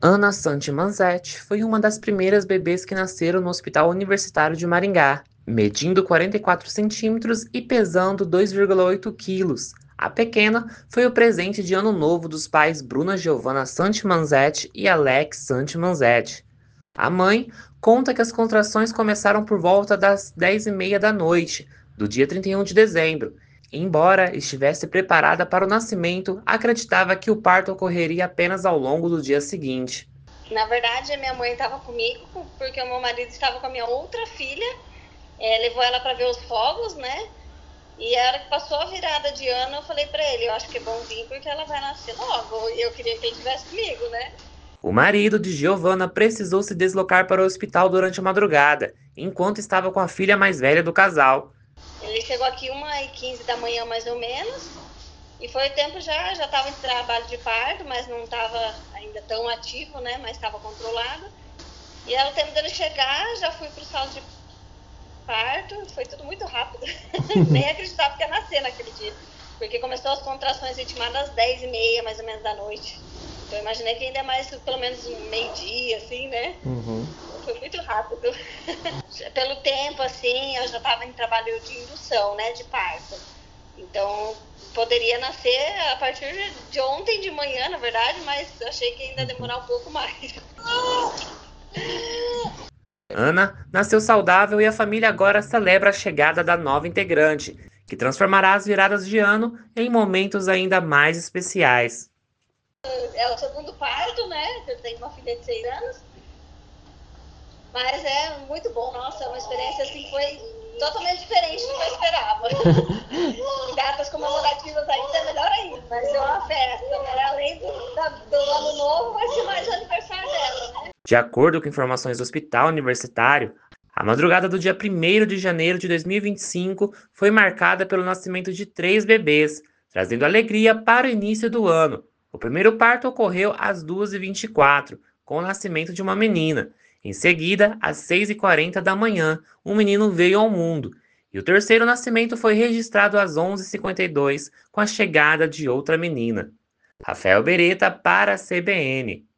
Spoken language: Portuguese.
Ana Santi Manzetti foi uma das primeiras bebês que nasceram no Hospital Universitário de Maringá, medindo 44 centímetros e pesando 2,8 quilos. A pequena foi o presente de ano novo dos pais Bruna Giovanna Santi Manzetti e Alex Santi Manzetti. A mãe conta que as contrações começaram por volta das 10h30 da noite, do dia 31 de dezembro. Embora estivesse preparada para o nascimento, acreditava que o parto ocorreria apenas ao longo do dia seguinte. Na verdade, a minha mãe estava comigo porque o meu marido estava com a minha outra filha, levou ela para ver os fogos, né? E a hora que passou a virada de ano, eu falei para ele, eu acho que é bom vir porque ela vai nascer logo. E eu queria que ele estivesse comigo, né? O marido de Giovanna precisou se deslocar para o hospital durante a madrugada, enquanto estava com a filha mais velha do casal. Ele chegou aqui 1h15 da manhã, mais ou menos, e foi o tempo já estava em trabalho de parto, mas não estava ainda tão ativo, né? Mas estava controlado. E era o tempo dele chegar, já fui para o salão de parto, foi tudo muito rápido. Nem acreditava que ia nascer naquele dia. Porque começou as contrações intimadas às 10h30, mais ou menos, da noite. Então eu imaginei que ainda é mais, pelo menos, um meio-dia, assim, né? Foi muito rápido. Pelo tempo, assim, eu já estava em trabalho de indução, né? De parto. Então, poderia nascer a partir de ontem de manhã, na verdade, mas eu achei que ainda ia demorar um pouco mais. Ana nasceu saudável e a família agora celebra a chegada da nova integrante, que transformará as viradas de ano em momentos ainda mais especiais. É o segundo parto, né? Eu tenho uma filha de 6 anos. Mas é muito bom, nossa, uma experiência assim, foi totalmente diferente do que eu esperava. Datas comemorativas ainda é melhor ainda, vai ser uma festa, né? Além do ano novo, vai ser mais o aniversário dela, né? De acordo com informações do Hospital Universitário, a madrugada do dia 1º de janeiro de 2025 foi marcada pelo nascimento de 3 bebês, trazendo alegria para o início do ano. O primeiro parto ocorreu às 2h24, com o nascimento de uma menina. Em seguida, às 6h40 da manhã, um menino veio ao mundo. E o terceiro nascimento foi registrado às 11h52, com a chegada de outra menina. Rafael Beretta para a CBN.